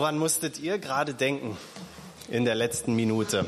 Woran musstet ihr gerade denken in der letzten Minute?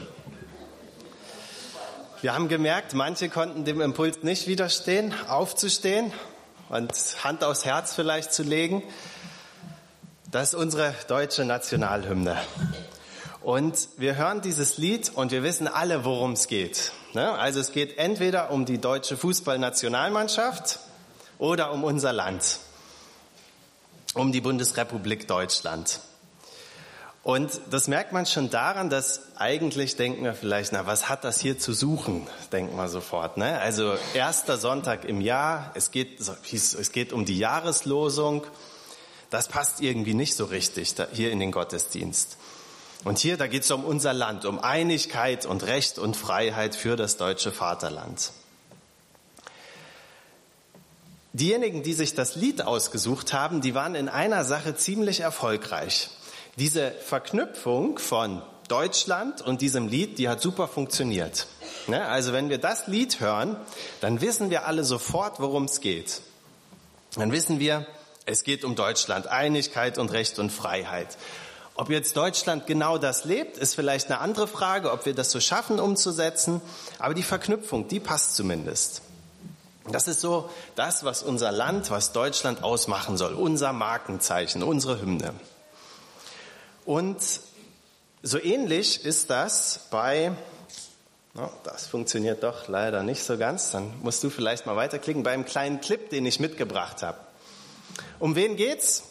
Wir haben gemerkt, manche konnten dem Impuls nicht widerstehen, aufzustehen und Hand aufs Herz vielleicht zu legen. Das ist unsere deutsche Nationalhymne. Und wir hören dieses Lied und wir wissen alle, worum es geht. Also es geht entweder um die deutsche Fußballnationalmannschaft oder um unser Land, um die Bundesrepublik Deutschland. Und das merkt man schon daran, dass eigentlich denken wir vielleicht, na, was hat das hier zu suchen, denken wir sofort. Ne? Also erster Sonntag im Jahr, es geht um die Jahreslosung, das passt irgendwie nicht so richtig hier in den Gottesdienst. Und hier, da geht es um unser Land, um Einigkeit und Recht und Freiheit für das deutsche Vaterland. Diejenigen, die sich das Lied ausgesucht haben, die waren in einer Sache ziemlich erfolgreich. Diese Verknüpfung von Deutschland und diesem Lied, die hat super funktioniert. Also wenn wir das Lied hören, dann wissen wir alle sofort, worum es geht. Dann wissen wir, es geht um Deutschland, Einigkeit und Recht und Freiheit. Ob jetzt Deutschland genau das lebt, ist vielleicht eine andere Frage, ob wir das so schaffen umzusetzen. Aber die Verknüpfung, die passt zumindest. Das ist so das, was unser Land, was Deutschland ausmachen soll, unser Markenzeichen, unsere Hymne. Und so ähnlich ist das das funktioniert doch leider nicht so ganz, dann musst du vielleicht mal weiterklicken, beim kleinen Clip, den ich mitgebracht habe. Um wen geht's?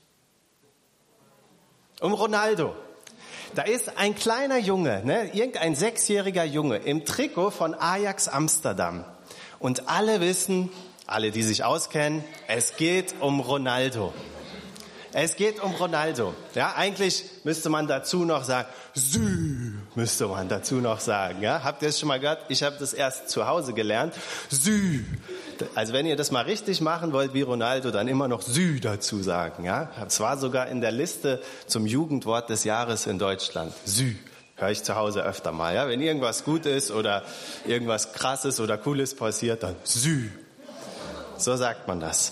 Um Ronaldo. Da ist ein kleiner Junge, irgendein 6-jähriger Junge im Trikot von Ajax Amsterdam. Und alle wissen, alle, die sich auskennen, es geht um Ronaldo. Es geht um Ronaldo. Ja, eigentlich müsste man dazu noch sagen, müsste man dazu noch sagen. Ja, habt ihr es schon mal gehört? Ich habe das erst zu Hause gelernt. Also wenn ihr das mal richtig machen wollt wie Ronaldo, dann immer noch dazu sagen. Ja, es war sogar in der Liste zum Jugendwort des Jahres in Deutschland. Höre ich zu Hause öfter mal. Ja, wenn irgendwas gut ist oder irgendwas Krasses oder Cooles passiert, dann So sagt man das.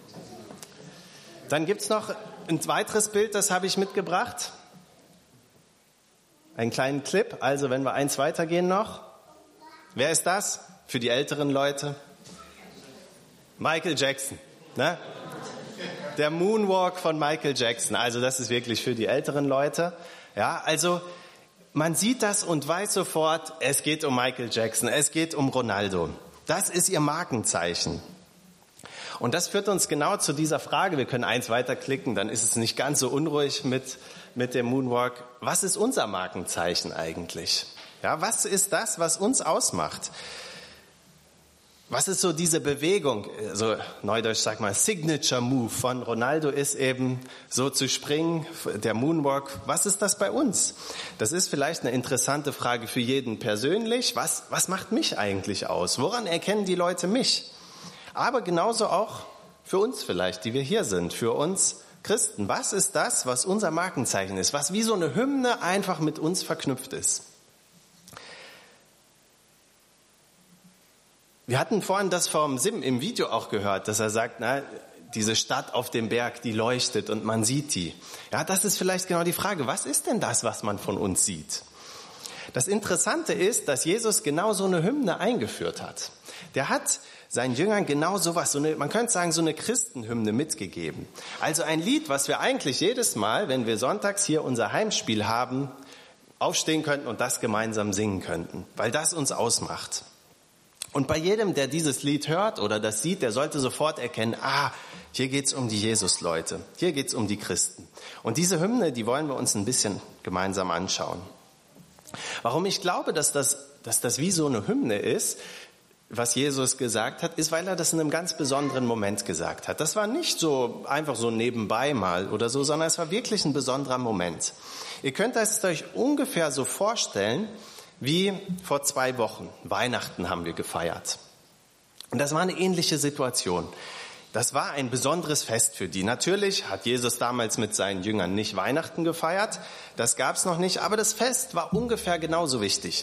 Dann gibt's noch ein weiteres Bild, das habe ich mitgebracht. Einen kleinen Clip, also wenn wir eins weitergehen noch. Wer ist das? Für die älteren Leute? Michael Jackson. Ne? Der Moonwalk von Michael Jackson. Also das ist wirklich für die älteren Leute. Ja, also man sieht das und weiß sofort, es geht um Michael Jackson, es geht um Ronaldo. Das ist ihr Markenzeichen. Und das führt uns genau zu dieser Frage, wir können eins weiterklicken, dann ist es nicht ganz so unruhig mit dem Moonwalk. Was ist unser Markenzeichen eigentlich? Ja, was ist das, was uns ausmacht? Was ist so diese Bewegung, so neudeutsch sagt man Signature Move von Ronaldo ist eben so zu springen, der Moonwalk. Was ist das bei uns? Das ist vielleicht eine interessante Frage für jeden persönlich. Was macht mich eigentlich aus? Woran erkennen die Leute mich? Aber genauso auch für uns vielleicht, die wir hier sind, für uns Christen. Was ist das, was unser Markenzeichen ist? Was wie so eine Hymne einfach mit uns verknüpft ist? Wir hatten vorhin das vom Sim im Video auch gehört, dass er sagt, diese Stadt auf dem Berg, die leuchtet und man sieht die. Ja, das ist vielleicht genau die Frage. Was ist denn das, was man von uns sieht? Das Interessante ist, dass Jesus genau so eine Hymne eingeführt hat. Der hat seinen Jüngern genau sowas, man könnte sagen, so eine Christenhymne mitgegeben. Also ein Lied, was wir eigentlich jedes Mal, wenn wir sonntags hier unser Heimspiel haben, aufstehen könnten und das gemeinsam singen könnten, weil das uns ausmacht. Und bei jedem, der dieses Lied hört oder das sieht, der sollte sofort erkennen, hier geht's um die Jesus-Leute, hier geht's um die Christen. Und diese Hymne, die wollen wir uns ein bisschen gemeinsam anschauen. Warum ich glaube, dass das wie so eine Hymne ist, was Jesus gesagt hat, ist, weil er das in einem ganz besonderen Moment gesagt hat. Das war nicht so einfach so nebenbei mal oder so, sondern es war wirklich ein besonderer Moment. Ihr könnt es euch ungefähr so vorstellen, wie vor 2 Wochen. Weihnachten haben wir gefeiert. Und das war eine ähnliche Situation. Das war ein besonderes Fest für die. Natürlich hat Jesus damals mit seinen Jüngern nicht Weihnachten gefeiert. Das gab's noch nicht. Aber das Fest war ungefähr genauso wichtig.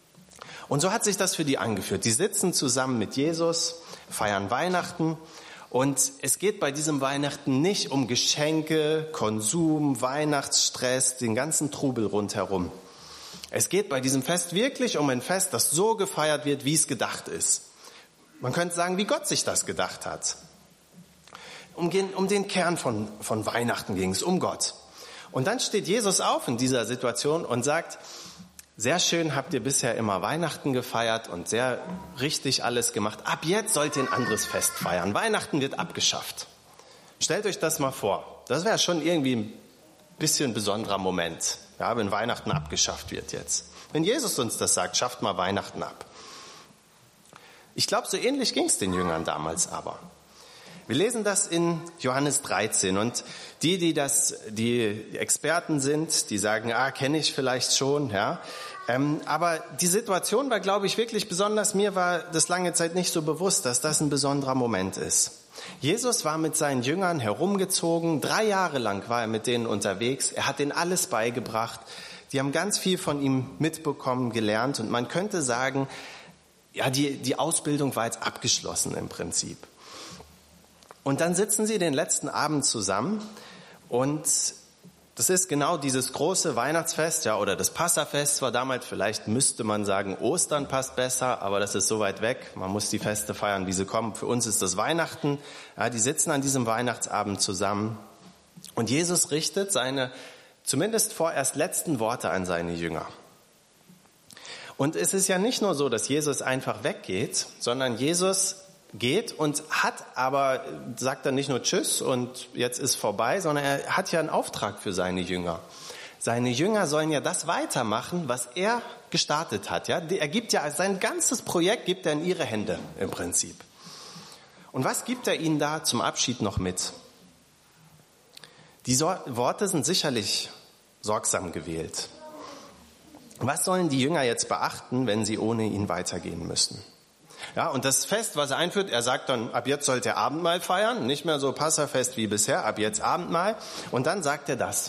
Und so hat sich das für die angefühlt. Die sitzen zusammen mit Jesus, feiern Weihnachten Und es geht bei diesem Weihnachten nicht um Geschenke, Konsum, Weihnachtsstress, den ganzen Trubel rundherum. Es geht bei diesem Fest wirklich um ein Fest, das so gefeiert wird, wie es gedacht ist. Man könnte sagen, wie Gott sich das gedacht hat. Um den Kern von Weihnachten ging es, um Gott. Und dann steht Jesus auf in dieser Situation und sagt, sehr schön habt ihr bisher immer Weihnachten gefeiert und sehr richtig alles gemacht. Ab jetzt sollt ihr ein anderes Fest feiern. Weihnachten wird abgeschafft. Stellt euch das mal vor. Das wäre schon irgendwie ein bisschen besonderer Moment, ja, wenn Weihnachten abgeschafft wird jetzt. Wenn Jesus uns das sagt, schafft mal Weihnachten ab. Ich glaube, so ähnlich ging es den Jüngern damals aber. Wir lesen das in Johannes 13 und die Experten sind, die sagen, kenne ich vielleicht schon, ja. Aber die Situation war, glaube ich, wirklich besonders. Mir war das lange Zeit nicht so bewusst, dass das ein besonderer Moment ist. Jesus war mit seinen Jüngern herumgezogen, 3 Jahre lang war er mit denen unterwegs. Er hat denen alles beigebracht. Die haben ganz viel von ihm mitbekommen, gelernt und man könnte sagen, ja, die Ausbildung war jetzt abgeschlossen im Prinzip. Und dann sitzen sie den letzten Abend zusammen und das ist genau dieses große Weihnachtsfest, ja, oder das Passafest war damals, vielleicht müsste man sagen, Ostern passt besser, aber das ist so weit weg. Man muss die Feste feiern, wie sie kommen. Für uns ist das Weihnachten. Ja, die sitzen an diesem Weihnachtsabend zusammen und Jesus richtet seine zumindest vorerst letzten Worte an seine Jünger. Und es ist ja nicht nur so, dass Jesus einfach weggeht, sondern Jesus geht und sagt dann nicht nur Tschüss und jetzt ist vorbei, sondern er hat ja einen Auftrag für seine Jünger. Seine Jünger sollen ja das weitermachen, was er gestartet hat. Ja? Er gibt ja sein ganzes Projekt gibt er in ihre Hände im Prinzip. Und was gibt er ihnen da zum Abschied noch mit? Die Worte sind sicherlich sorgsam gewählt. Was sollen die Jünger jetzt beachten, wenn sie ohne ihn weitergehen müssen? Ja, und das Fest, was er einführt, er sagt dann, ab jetzt sollt ihr Abendmahl feiern, nicht mehr so Passafest wie bisher, ab jetzt Abendmahl. Und dann sagt er das.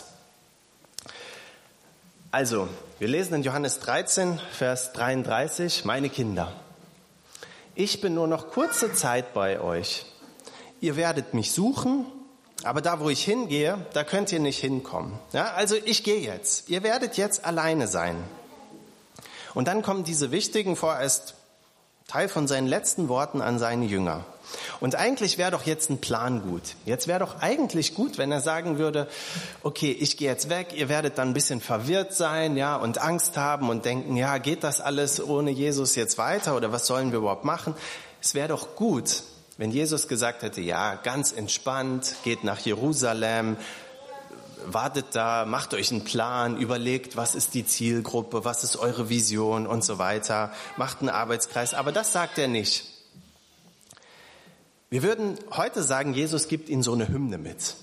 Also, wir lesen in Johannes 13, Vers 33, meine Kinder, ich bin nur noch kurze Zeit bei euch. Ihr werdet mich suchen, aber da, wo ich hingehe, da könnt ihr nicht hinkommen. Ja, also ich gehe jetzt. Ihr werdet jetzt alleine sein. Und dann kommen diese wichtigen, vorerst Teil von seinen letzten Worten an seine Jünger. Und eigentlich wäre doch jetzt ein Plan gut. Jetzt wäre doch eigentlich gut, wenn er sagen würde, okay, ich gehe jetzt weg, ihr werdet dann ein bisschen verwirrt sein, ja, und Angst haben und denken, ja, geht das alles ohne Jesus jetzt weiter oder was sollen wir überhaupt machen? Es wäre doch gut, wenn Jesus gesagt hätte, ja, ganz entspannt, geht nach Jerusalem, wartet da, macht euch einen Plan, überlegt, was ist die Zielgruppe, was ist eure Vision und so weiter, macht einen Arbeitskreis, aber das sagt er nicht. Wir würden heute sagen, Jesus gibt ihnen so eine Hymne mit.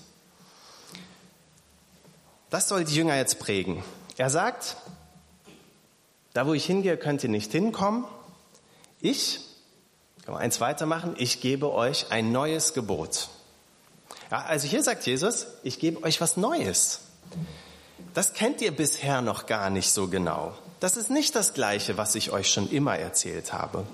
Das soll die Jünger jetzt prägen. Er sagt, da wo ich hingehe, könnt ihr nicht hinkommen. Kann man eins weitermachen, ich gebe euch ein neues Gebot. Ja, also hier sagt Jesus, ich gebe euch was Neues. Das kennt ihr bisher noch gar nicht so genau. Das ist nicht das Gleiche, was ich euch schon immer erzählt habe.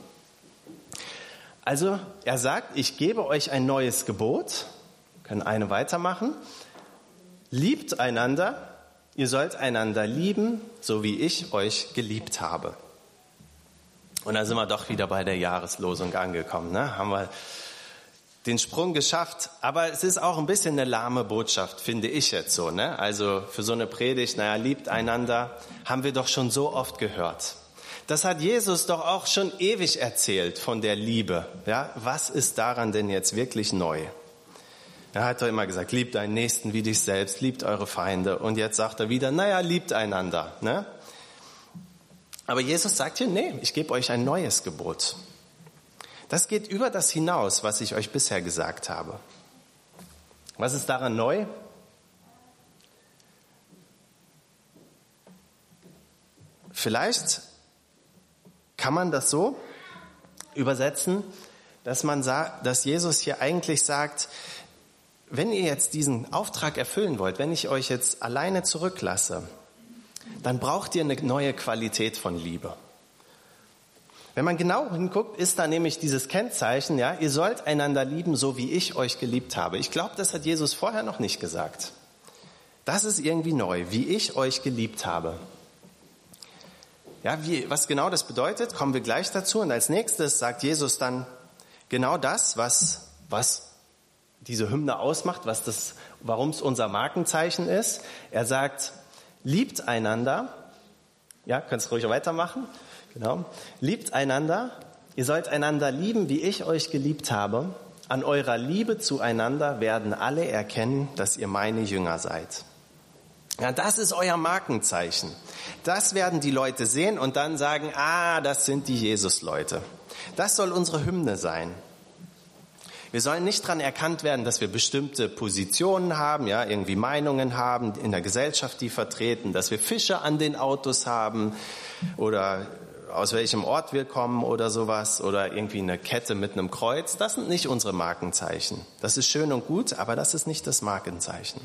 Also er sagt, ich gebe euch ein neues Gebot. Wir können eine weitermachen. Liebt einander, ihr sollt einander lieben, so wie ich euch geliebt habe. Und da sind wir doch wieder bei der Jahreslosung angekommen, ne? Haben wir den Sprung geschafft, aber es ist auch ein bisschen eine lahme Botschaft, finde ich jetzt so, ne? Also für so eine Predigt, liebt einander, haben wir doch schon so oft gehört. Das hat Jesus doch auch schon ewig erzählt von der Liebe, ja? Was ist daran denn jetzt wirklich neu? Er hat doch immer gesagt, liebt deinen Nächsten wie dich selbst, liebt eure Feinde. Und jetzt sagt er wieder, liebt einander, ne? Aber Jesus sagt hier, nee, ich gebe euch ein neues Gebot. Das geht über das hinaus, was ich euch bisher gesagt habe. Was ist daran neu? Vielleicht kann man das so übersetzen, dass Jesus hier eigentlich sagt, wenn ihr jetzt diesen Auftrag erfüllen wollt, wenn ich euch jetzt alleine zurücklasse, dann braucht ihr eine neue Qualität von Liebe. Wenn man genau hinguckt, ist da nämlich dieses Kennzeichen, ja, ihr sollt einander lieben, so wie ich euch geliebt habe. Ich glaube, das hat Jesus vorher noch nicht gesagt. Das ist irgendwie neu, wie ich euch geliebt habe. Ja, was genau das bedeutet, kommen wir gleich dazu. Und als nächstes sagt Jesus dann genau das, was diese Hymne ausmacht, warum es unser Markenzeichen ist. Er sagt, liebt einander. Ja, könnt ruhig weitermachen. Genau. Liebt einander. Ihr sollt einander lieben, wie ich euch geliebt habe. An eurer Liebe zueinander werden alle erkennen, dass ihr meine Jünger seid. Ja, das ist euer Markenzeichen. Das werden die Leute sehen und dann sagen, das sind die Jesus-Leute. Das soll unsere Hymne sein. Wir sollen nicht daran erkannt werden, dass wir bestimmte Positionen haben, ja, irgendwie Meinungen haben in der Gesellschaft, die vertreten, dass wir Fische an den Autos haben oder aus welchem Ort wir kommen oder sowas oder irgendwie eine Kette mit einem Kreuz. Das sind nicht unsere Markenzeichen. Das ist schön und gut, aber das ist nicht das Markenzeichen.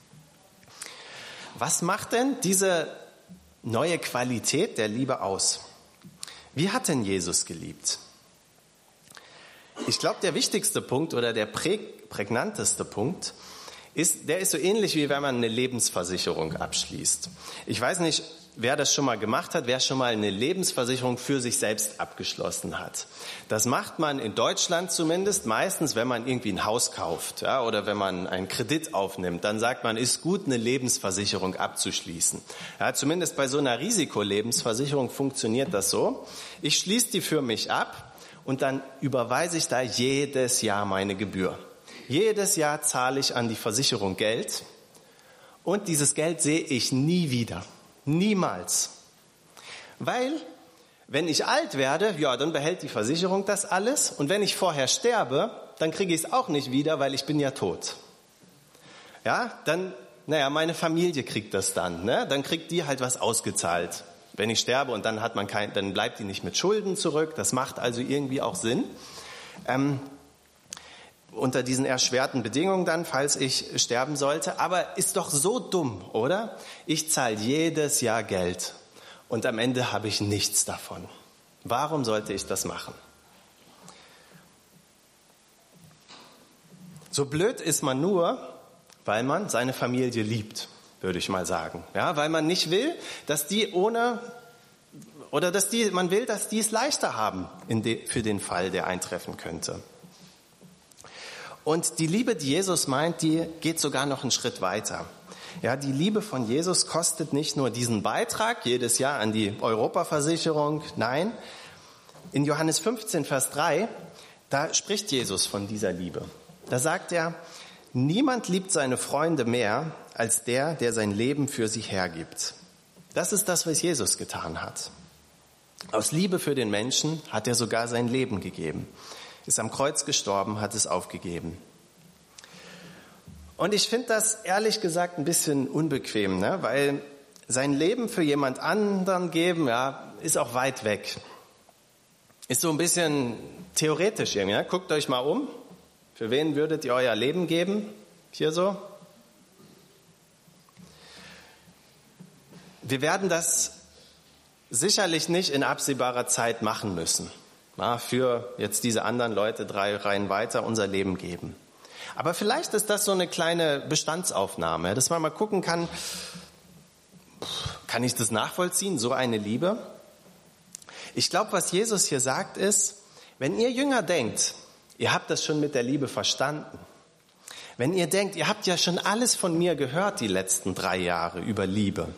Was macht denn diese neue Qualität der Liebe aus? Wie hat denn Jesus geliebt? Ich glaube, der wichtigste Punkt oder der prägnanteste Punkt ist so ähnlich, wie wenn man eine Lebensversicherung abschließt. Ich weiß nicht, wer das schon mal gemacht hat, wer schon mal eine Lebensversicherung für sich selbst abgeschlossen hat. Das macht man in Deutschland zumindest meistens, wenn man irgendwie ein Haus kauft, ja, oder wenn man einen Kredit aufnimmt. Dann sagt man, ist gut, eine Lebensversicherung abzuschließen. Ja, zumindest bei so einer Risikolebensversicherung funktioniert das so. Ich schließe die für mich ab und dann überweise ich da jedes Jahr meine Gebühr. Jedes Jahr zahle ich an die Versicherung Geld und dieses Geld sehe ich nie wieder. Niemals. Weil, wenn ich alt werde, ja, dann behält die Versicherung das alles. Und wenn ich vorher sterbe, dann kriege ich es auch nicht wieder, weil ich bin ja tot. Ja, dann, meine Familie kriegt das dann. Ne? Dann kriegt die halt was ausgezahlt, wenn ich sterbe. Und dann dann bleibt die nicht mit Schulden zurück. Das macht also irgendwie auch Sinn. Unter diesen erschwerten Bedingungen dann, falls ich sterben sollte. Aber ist doch so dumm, oder? Ich zahle jedes Jahr Geld und am Ende habe ich nichts davon. Warum sollte ich das machen? So blöd ist man nur, weil man seine Familie liebt, würde ich mal sagen. Ja, weil man nicht will, dass man will, dass die es leichter haben für den Fall, der eintreffen könnte. Und die Liebe, die Jesus meint, die geht sogar noch einen Schritt weiter. Ja, die Liebe von Jesus kostet nicht nur diesen Beitrag jedes Jahr an die Europaversicherung. Nein, in Johannes 15, Vers 3, da spricht Jesus von dieser Liebe. Da sagt er, niemand liebt seine Freunde mehr als der sein Leben für sie hergibt. Das ist das, was Jesus getan hat. Aus Liebe für den Menschen hat er sogar sein Leben gegeben. Ist am Kreuz gestorben, hat es aufgegeben. Und ich finde das ehrlich gesagt ein bisschen unbequem, ne? Weil sein Leben für jemand anderen geben, ja, ist auch weit weg. Ist so ein bisschen theoretisch irgendwie. Ne? Guckt euch mal um. Für wen würdet ihr euer Leben geben? Hier so. Wir werden das sicherlich nicht in absehbarer Zeit machen müssen. Für jetzt diese anderen Leute 3 Reihen weiter unser Leben geben. Aber vielleicht ist das so eine kleine Bestandsaufnahme, dass man mal gucken kann, kann ich das nachvollziehen, so eine Liebe? Ich glaube, was Jesus hier sagt ist, wenn ihr Jünger denkt, ihr habt das schon mit der Liebe verstanden. Wenn ihr denkt, ihr habt ja schon alles von mir gehört die letzten 3 Jahre über Liebe.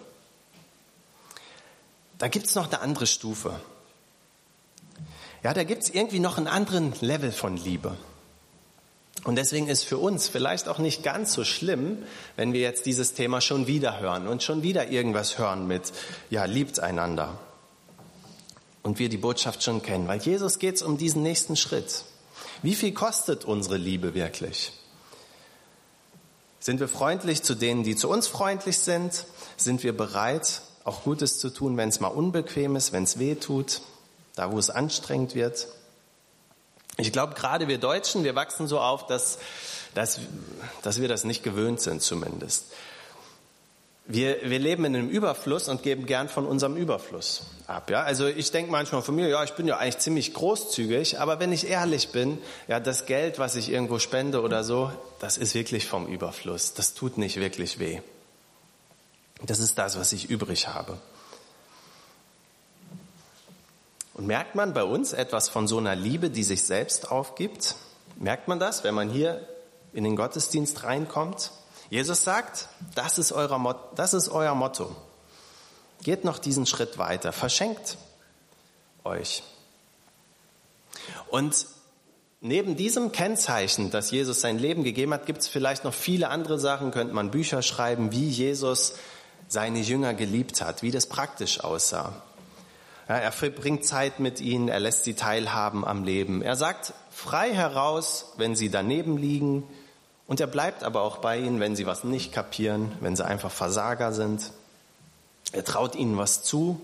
Da gibt's noch eine andere Stufe. Ja, da gibt's irgendwie noch einen anderen Level von Liebe. Und deswegen ist für uns vielleicht auch nicht ganz so schlimm, wenn wir jetzt dieses Thema schon wieder hören und schon wieder irgendwas hören mit, ja, liebt einander. Und wir die Botschaft schon kennen, weil Jesus geht's um diesen nächsten Schritt. Wie viel kostet unsere Liebe wirklich? Sind wir freundlich zu denen, die zu uns freundlich sind? Sind wir bereit, auch Gutes zu tun, wenn es mal unbequem ist, wenn es weh tut? Da, wo es anstrengend wird. Ich glaube, gerade wir Deutschen, wir wachsen so auf, dass wir das nicht gewöhnt sind zumindest. wir leben in einem Überfluss und geben gern von unserem Überfluss ab. Ja? Also ich denke manchmal von mir, ja, ich bin ja eigentlich ziemlich großzügig, aber wenn ich ehrlich bin, ja, das Geld, was ich irgendwo spende oder so, das ist wirklich vom Überfluss. Das tut nicht wirklich weh. Das ist das, was ich übrig habe. Und merkt man bei uns etwas von so einer Liebe, die sich selbst aufgibt? Merkt man das, wenn man hier in den Gottesdienst reinkommt? Jesus sagt, das ist euer Motto. Geht noch diesen Schritt weiter, verschenkt euch. Und neben diesem Kennzeichen, dass Jesus sein Leben gegeben hat, gibt es vielleicht noch viele andere Sachen, könnte man Bücher schreiben, wie Jesus seine Jünger geliebt hat, wie das praktisch aussah. Ja, er verbringt Zeit mit ihnen, er lässt sie teilhaben am Leben. Er sagt frei heraus, wenn sie daneben liegen, und er bleibt aber auch bei ihnen, wenn sie was nicht kapieren, wenn sie einfach Versager sind. Er traut ihnen was zu,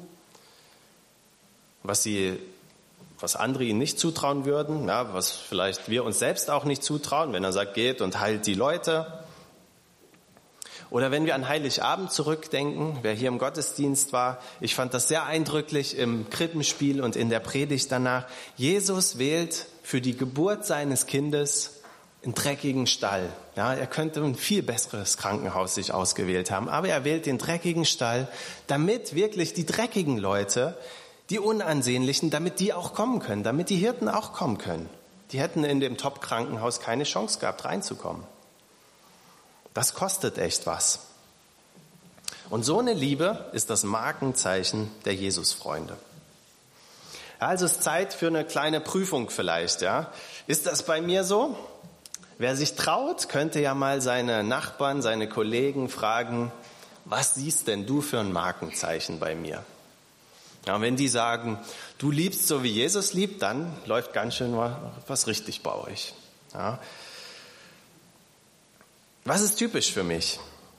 was andere ihnen nicht zutrauen würden, ja, was vielleicht wir uns selbst auch nicht zutrauen, wenn er sagt, geht und heilt die Leute. Oder wenn wir an Heiligabend zurückdenken, wer hier im Gottesdienst war, ich fand das sehr eindrücklich im Krippenspiel und in der Predigt danach. Jesus wählt für die Geburt seines Kindes einen dreckigen Stall. Ja, er könnte ein viel besseres Krankenhaus sich ausgewählt haben, aber er wählt den dreckigen Stall, damit wirklich die dreckigen Leute, die Unansehnlichen, damit die auch kommen können, damit die Hirten auch kommen können. Die hätten in dem Top-Krankenhaus keine Chance gehabt, reinzukommen. Das kostet echt was. Und so eine Liebe ist das Markenzeichen der Jesusfreunde. Ja, also es ist Zeit für eine kleine Prüfung vielleicht. Ja. Ist das bei mir so? Wer sich traut, könnte ja mal seine Nachbarn, seine Kollegen fragen, was siehst denn du für ein Markenzeichen bei mir? Ja, und wenn die sagen, du liebst so wie Jesus liebt, dann läuft ganz schön was richtig bei euch. Ja. Was ist typisch für mich?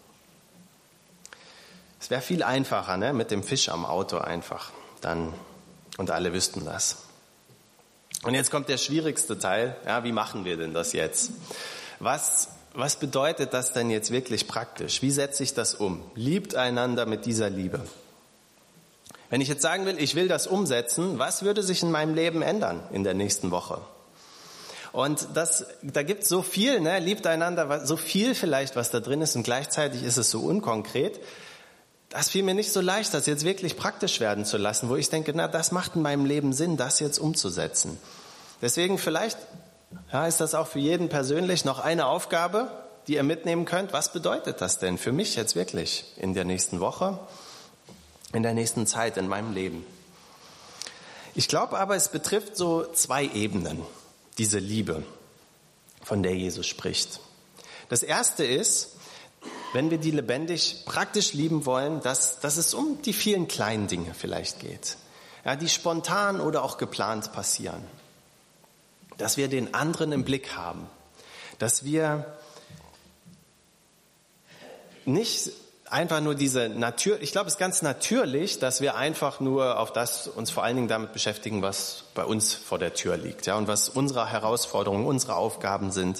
Es wäre viel einfacher, ne? Mit dem Fisch am Auto einfach. Und alle wüssten das. Und jetzt kommt der schwierigste Teil. Ja, wie machen wir denn das jetzt? Was bedeutet das denn jetzt wirklich praktisch? Wie setze ich das um? Liebt einander mit dieser Liebe. Wenn ich jetzt sagen will, ich will das umsetzen, was würde sich in meinem Leben ändern in der nächsten Woche? Und da gibt es so viel, ne? Liebt einander, so viel vielleicht, was da drin ist, und gleichzeitig ist es so unkonkret. Das fiel mir nicht so leicht, das jetzt wirklich praktisch werden zu lassen, wo ich denke, das macht in meinem Leben Sinn, das jetzt umzusetzen. Deswegen vielleicht ist das auch für jeden persönlich noch eine Aufgabe, die ihr mitnehmen könnt. Was bedeutet das denn für mich jetzt wirklich in der nächsten Woche, in der nächsten Zeit in meinem Leben? Ich glaube aber, es betrifft so 2 Ebenen, diese Liebe, von der Jesus spricht. Das erste ist, wenn wir die lebendig praktisch lieben wollen, dass es um die vielen kleinen Dinge vielleicht geht, ja, die spontan oder auch geplant passieren. Dass wir den anderen im Blick haben, dass wir nicht einfach nur ich glaube, es ist ganz natürlich, dass wir einfach nur auf das uns vor allen Dingen damit beschäftigen, was bei uns vor der Tür liegt, ja, und was unsere Herausforderungen, unsere Aufgaben sind.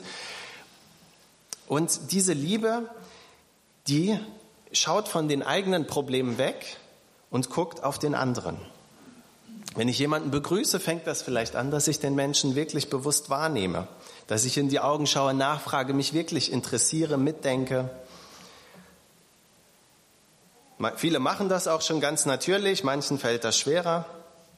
Und diese Liebe, die schaut von den eigenen Problemen weg und guckt auf den anderen. Wenn ich jemanden begrüße, fängt das vielleicht an, dass ich den Menschen wirklich bewusst wahrnehme, dass ich in die Augen schaue, nachfrage, mich wirklich interessiere, mitdenke. Viele machen das auch schon ganz natürlich, manchen fällt das schwerer.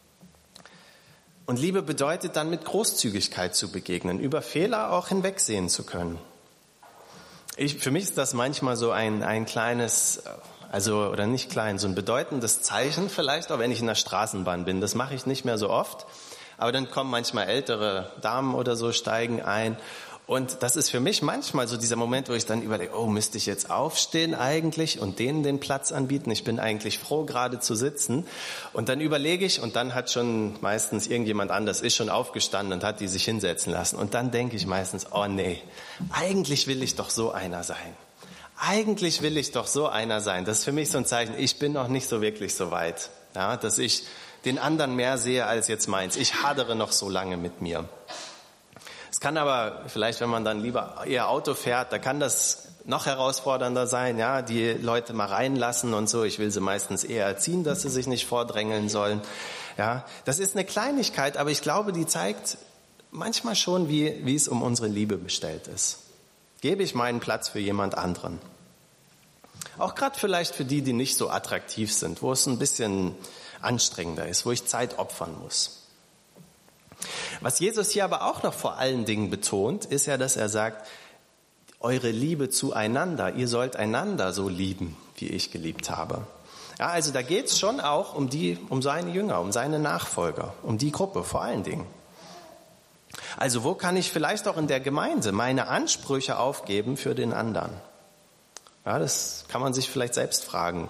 Und Liebe bedeutet dann, mit Großzügigkeit zu begegnen, über Fehler auch hinwegsehen zu können. Für mich ist das manchmal so ein kleines, oder nicht klein, so ein bedeutendes Zeichen vielleicht, auch wenn ich in der Straßenbahn bin. Das mache ich nicht mehr so oft, aber dann kommen manchmal ältere Damen oder so, steigen ein. Und das ist für mich manchmal so dieser Moment, wo ich dann überlege, müsste ich jetzt aufstehen eigentlich und denen den Platz anbieten? Ich bin eigentlich froh, gerade zu sitzen. Und dann überlege ich, und dann hat schon meistens irgendjemand anders, ist schon aufgestanden und hat die sich hinsetzen lassen. Und dann denke ich meistens, nee, eigentlich will ich doch so einer sein. Eigentlich will ich doch so einer sein. Das ist für mich so ein Zeichen, ich bin noch nicht so wirklich so weit, ja, dass ich den anderen mehr sehe als jetzt meins. Ich hadere noch so lange mit mir. Es kann aber vielleicht, wenn man dann lieber eher Auto fährt, da kann das noch herausfordernder sein, ja, die Leute mal reinlassen und so. Ich will sie meistens eher erziehen, dass sie sich nicht vordrängeln sollen. Ja, das ist eine Kleinigkeit, aber ich glaube, die zeigt manchmal schon, wie es um unsere Liebe bestellt ist. Gebe ich meinen Platz für jemand anderen? Auch gerade vielleicht für die nicht so attraktiv sind, wo es ein bisschen anstrengender ist, wo ich Zeit opfern muss. Was Jesus hier aber auch noch vor allen Dingen betont, ist ja, dass er sagt, eure Liebe zueinander, ihr sollt einander so lieben, wie ich geliebt habe. Ja, also da geht es schon auch um seine Jünger, um seine Nachfolger, um die Gruppe vor allen Dingen. Also wo kann ich vielleicht auch in der Gemeinde meine Ansprüche aufgeben für den anderen? Ja, das kann man sich vielleicht selbst fragen.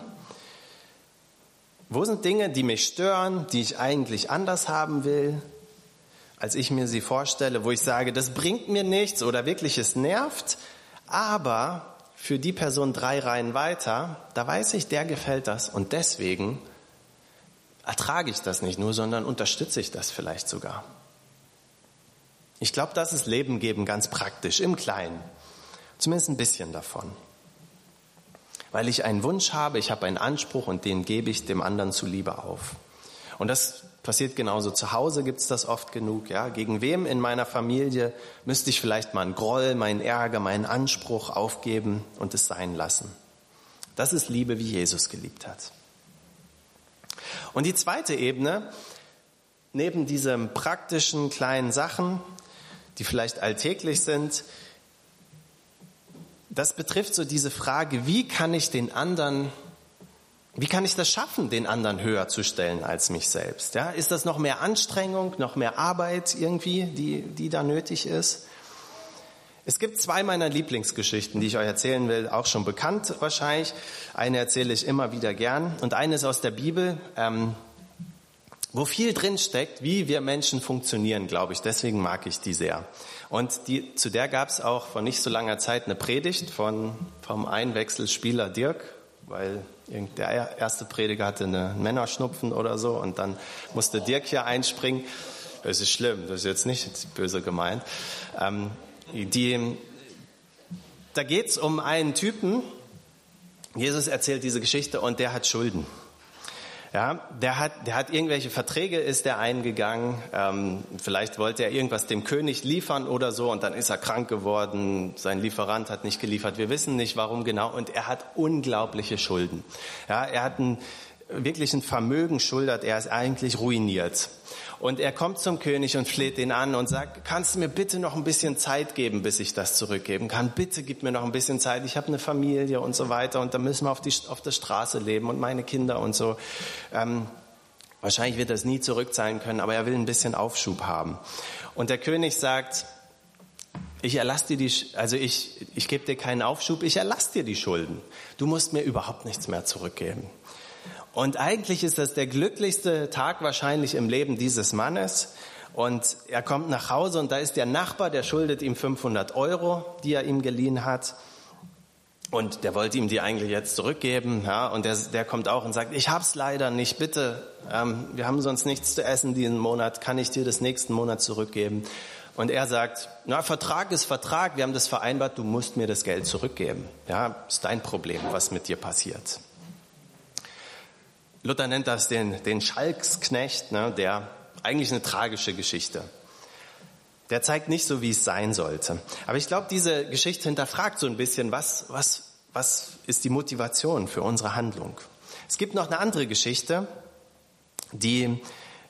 Wo sind Dinge, die mich stören, die ich eigentlich anders haben will, als ich mir sie vorstelle, wo ich sage, das bringt mir nichts oder wirklich es nervt, aber für die Person 3 Reihen weiter, da weiß ich, der gefällt das und deswegen ertrage ich das nicht nur, sondern unterstütze ich das vielleicht sogar. Ich glaube, das ist Leben geben ganz praktisch, im Kleinen. Zumindest ein bisschen davon. Weil ich einen Wunsch habe, ich habe einen Anspruch und den gebe ich dem anderen zuliebe auf. Und das passiert genauso. Zu Hause gibt es das oft genug. Ja? Gegen wem in meiner Familie müsste ich vielleicht mal einen Groll, meinen Ärger, meinen Anspruch aufgeben und es sein lassen. Das ist Liebe, wie Jesus geliebt hat. Und die zweite Ebene, neben diesen praktischen kleinen Sachen, die vielleicht alltäglich sind, das betrifft so diese Frage, wie kann ich das schaffen, den anderen höher zu stellen als mich selbst? Ja, ist das noch mehr Anstrengung, noch mehr Arbeit irgendwie, die da nötig ist? Es gibt 2 meiner Lieblingsgeschichten, die ich euch erzählen will, auch schon bekannt wahrscheinlich. Eine erzähle ich immer wieder gern und eine ist aus der Bibel, wo viel drin steckt, wie wir Menschen funktionieren, glaube ich. Deswegen mag ich die sehr. Und zu der gab es auch vor nicht so langer Zeit eine Predigt vom Einwechselspieler Dirk, weil der erste Prediger hatte einen Männerschnupfen oder so und dann musste Dirk hier einspringen. Das ist schlimm, das ist jetzt nicht böse gemeint. Da geht es um einen Typen, Jesus erzählt diese Geschichte und der hat Schulden. Ja, der hat irgendwelche Verträge, ist der eingegangen, vielleicht wollte er irgendwas dem König liefern oder so und dann ist er krank geworden, sein Lieferant hat nicht geliefert, wir wissen nicht warum genau und er hat unglaubliche Schulden. Ja, er hat wirklich ein Vermögen schuldet, er ist eigentlich ruiniert. Und er kommt zum König und fleht ihn an und sagt, kannst du mir bitte noch ein bisschen Zeit geben, bis ich das zurückgeben kann? Bitte gib mir noch ein bisschen Zeit, ich habe eine Familie und so weiter und dann müssen wir auf der Straße leben und meine Kinder und so. Wahrscheinlich wird er es nie zurückzahlen können, aber er will ein bisschen Aufschub haben. Und der König sagt, ich gebe dir keinen Aufschub, ich erlasse dir die Schulden. Du musst mir überhaupt nichts mehr zurückgeben. Und eigentlich ist das der glücklichste Tag wahrscheinlich im Leben dieses Mannes. Und er kommt nach Hause und da ist der Nachbar, der schuldet ihm 500 €, die er ihm geliehen hat. Und der wollte ihm die eigentlich jetzt zurückgeben. Ja, und der kommt auch und sagt, ich hab's leider nicht, bitte, wir haben sonst nichts zu essen diesen Monat, kann ich dir das nächsten Monat zurückgeben? Und er sagt, na, Vertrag ist Vertrag, wir haben das vereinbart, du musst mir das Geld zurückgeben. Ja, ist dein Problem, was mit dir passiert. Luther nennt das den Schalksknecht, ne, der eigentlich eine tragische Geschichte. Der zeigt nicht so, wie es sein sollte. Aber ich glaube, diese Geschichte hinterfragt so ein bisschen, was ist die Motivation für unsere Handlung. Es gibt noch eine andere Geschichte, die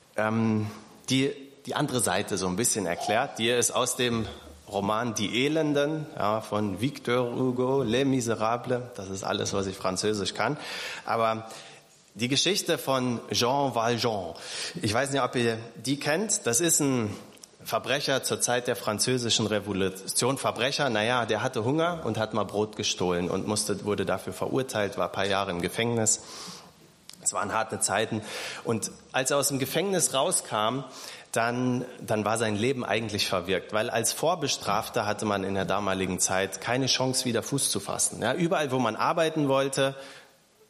andere Seite so ein bisschen erklärt. Die ist aus dem Roman Die Elenden, ja, von Victor Hugo, Les Miserables. Das ist alles, was ich Französisch kann. Aber die Geschichte von Jean Valjean. Ich weiß nicht, ob ihr die kennt. Das ist ein Verbrecher zur Zeit der Französischen Revolution. Verbrecher, der hatte Hunger und hat mal Brot gestohlen und wurde dafür verurteilt, war ein paar Jahre im Gefängnis. Es waren harte Zeiten. Und als er aus dem Gefängnis rauskam, dann war sein Leben eigentlich verwirkt, weil als Vorbestrafter hatte man in der damaligen Zeit keine Chance, wieder Fuß zu fassen. Ja, überall, wo man arbeiten wollte,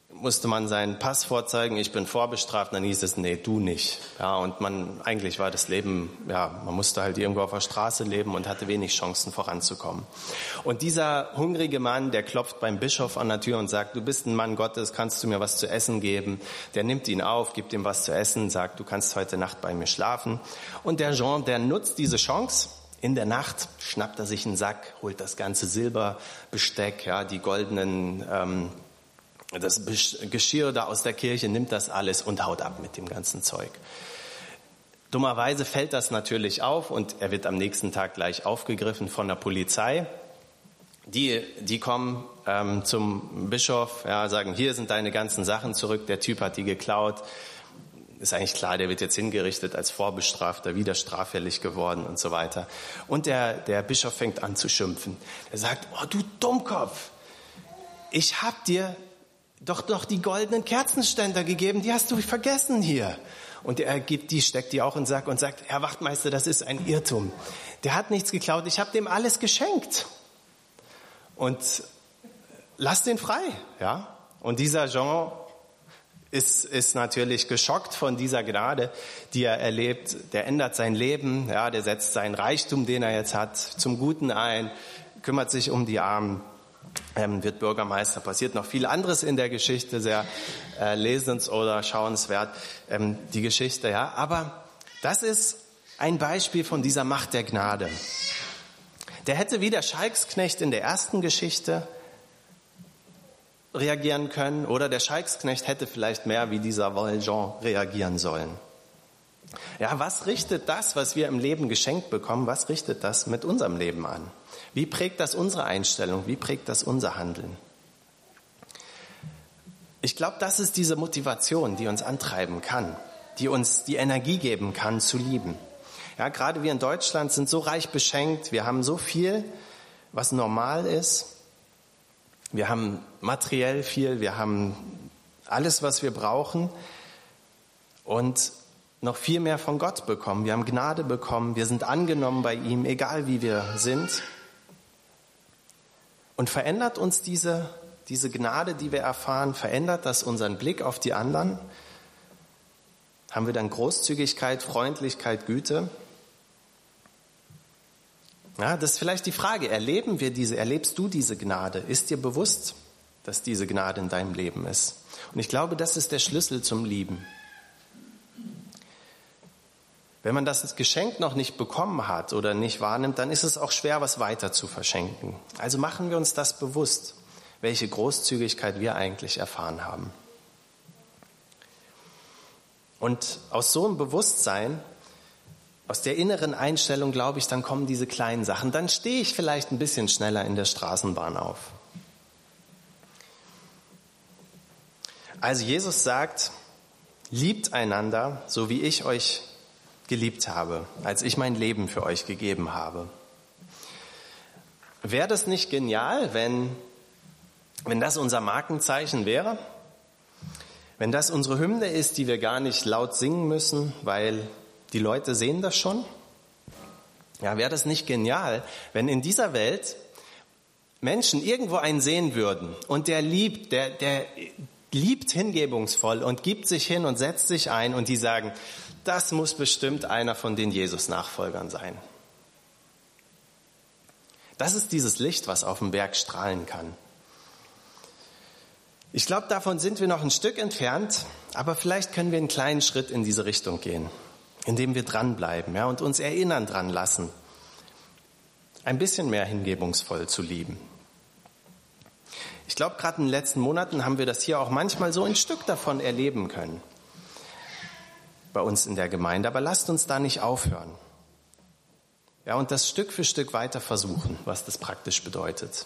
musste man seinen Pass vorzeigen, ich bin vorbestraft, dann hieß es, nee, du nicht. Ja, und eigentlich war das Leben, ja, man musste halt irgendwo auf der Straße leben und hatte wenig Chancen voranzukommen. Und dieser hungrige Mann, der klopft beim Bischof an der Tür und sagt, du bist ein Mann Gottes, kannst du mir was zu essen geben? Der nimmt ihn auf, gibt ihm was zu essen, sagt, du kannst heute Nacht bei mir schlafen. Und der Jean, der nutzt diese Chance. In der Nacht schnappt er sich einen Sack, holt das ganze Silberbesteck, ja, die goldenen, das Geschirr da aus der Kirche, nimmt das alles und haut ab mit dem ganzen Zeug. Dummerweise fällt das natürlich auf und er wird am nächsten Tag gleich aufgegriffen von der Polizei. Die kommen zum Bischof, ja, sagen, hier sind deine ganzen Sachen zurück, der Typ hat die geklaut. Ist eigentlich klar, der wird jetzt hingerichtet als Vorbestrafter, wieder straffällig geworden und so weiter. Und der Bischof fängt an zu schimpfen. Er sagt, oh du Dummkopf, ich hab dir doch die goldenen Kerzenständer gegeben, die hast du vergessen hier. Und er steckt die auch in den Sack und sagt, Herr Wachtmeister, das ist ein Irrtum. Der hat nichts geklaut, ich habe dem alles geschenkt. Und lass den frei, ja. Und dieser Jean ist natürlich geschockt von dieser Gnade, die er erlebt. Der ändert sein Leben, ja, der setzt seinen Reichtum, den er jetzt hat, zum Guten ein, kümmert sich um die Armen. Wird Bürgermeister, passiert noch viel anderes in der Geschichte, sehr lesens- oder schauenswert, die Geschichte, ja. Aber das ist ein Beispiel von dieser Macht der Gnade. Der hätte wie der Schalksknecht in der ersten Geschichte reagieren können oder der Schalksknecht hätte vielleicht mehr wie dieser Valjean reagieren sollen. Ja, was richtet das, was wir im Leben geschenkt bekommen, was richtet das mit unserem Leben an? Wie prägt das unsere Einstellung? Wie prägt das unser Handeln? Ich glaube, das ist diese Motivation, die uns antreiben kann, die uns die Energie geben kann, zu lieben. Ja, gerade wir in Deutschland sind so reich beschenkt, wir haben so viel, was normal ist. Wir haben materiell viel, wir haben alles, was wir brauchen und noch viel mehr von Gott bekommen. Wir haben Gnade bekommen, wir sind angenommen bei ihm, egal wie wir sind. Und verändert uns diese Gnade, die wir erfahren, verändert das unseren Blick auf die anderen? Haben wir dann Großzügigkeit, Freundlichkeit, Güte? Ja, das ist vielleicht die Frage, erlebst du diese Gnade? Ist dir bewusst, dass diese Gnade in deinem Leben ist? Und ich glaube, das ist der Schlüssel zum Lieben. Wenn man das Geschenk noch nicht bekommen hat oder nicht wahrnimmt, dann ist es auch schwer, was weiter zu verschenken. Also machen wir uns das bewusst, welche Großzügigkeit wir eigentlich erfahren haben. Und aus so einem Bewusstsein, aus der inneren Einstellung, glaube ich, dann kommen diese kleinen Sachen. Dann stehe ich vielleicht ein bisschen schneller in der Straßenbahn auf. Also Jesus sagt, liebt einander, so wie ich euch geliebt habe, als ich mein Leben für euch gegeben habe. Wäre das nicht genial, wenn das unser Markenzeichen wäre? Wenn das unsere Hymne ist, die wir gar nicht laut singen müssen, weil die Leute sehen das schon? Ja, wäre das nicht genial, wenn in dieser Welt Menschen irgendwo einen sehen würden und der liebt hingebungsvoll und gibt sich hin und setzt sich ein und die sagen, das muss bestimmt einer von den Jesus-Nachfolgern sein. Das ist dieses Licht, was auf dem Berg strahlen kann. Ich glaube, davon sind wir noch ein Stück entfernt, aber vielleicht können wir einen kleinen Schritt in diese Richtung gehen, indem wir dranbleiben, ja, und uns erinnern dran lassen, ein bisschen mehr hingebungsvoll zu lieben. Ich glaube, gerade in den letzten Monaten haben wir das hier auch manchmal so ein Stück davon erleben können. Bei uns in der Gemeinde, aber lasst uns da nicht aufhören. Ja, und das Stück für Stück weiter versuchen, was das praktisch bedeutet.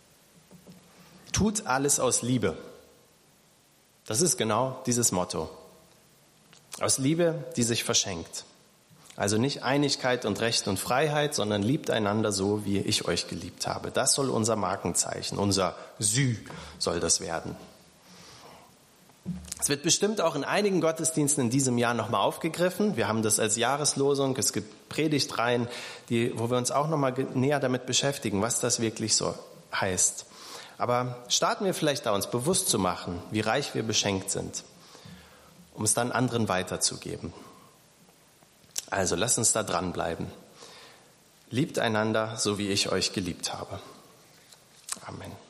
Tut alles aus Liebe. Das ist genau dieses Motto. Aus Liebe, die sich verschenkt. Also nicht Einigkeit und Recht und Freiheit, sondern liebt einander so, wie ich euch geliebt habe. Das soll unser Markenzeichen, unser Sü soll das werden. Es wird bestimmt auch in einigen Gottesdiensten in diesem Jahr nochmal aufgegriffen. Wir haben das als Jahreslosung. Es gibt Predigtreihen, wo wir uns auch nochmal näher damit beschäftigen, was das wirklich so heißt. Aber starten wir vielleicht da, uns bewusst zu machen, wie reich wir beschenkt sind, um es dann anderen weiterzugeben. Also lasst uns da dranbleiben. Liebt einander, so wie ich euch geliebt habe. Amen.